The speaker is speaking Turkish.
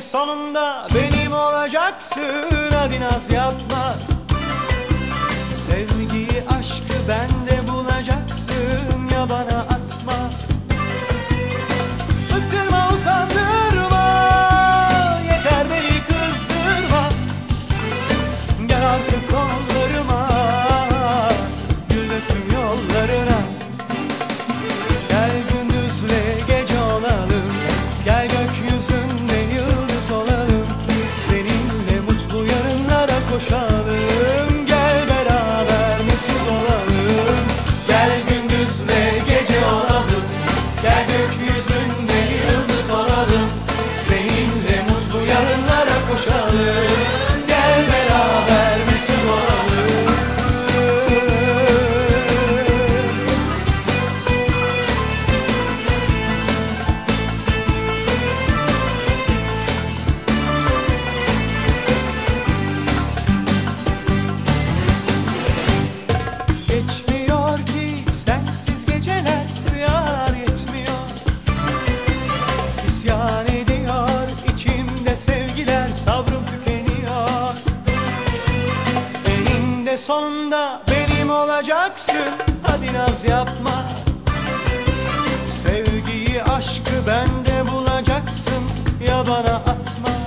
sonunda benim olacaksın, hadi naz yapma. Sevgiyi, aşkı bende bulacaksın, ya bana atma. Bıktırma, usandırma, yeter beni kızdırma. Gel artık kollarıma, gül döküm yollarına. Gel gündüzle gece olalım, gel gökyüzünde yıldız olalım. Seninle mutlu yarınlara koşalım, gel beraber mesut olalım. Gel gündüzle gece olalım, gel gökyüzünde yıldız olalım. Seninle mutlu yarınlara koşalım, gel beraber mesut olalım. Geçmiyor ki sensiz geceler, rüyalar yetmiyor. İsyan ediyor içimde sevgiler, sabrım tükeniyor. Eninde sonunda benim olacaksın, hadi naz yapma. Sevgiyi, aşkı bende bulacaksın, ya bana atma.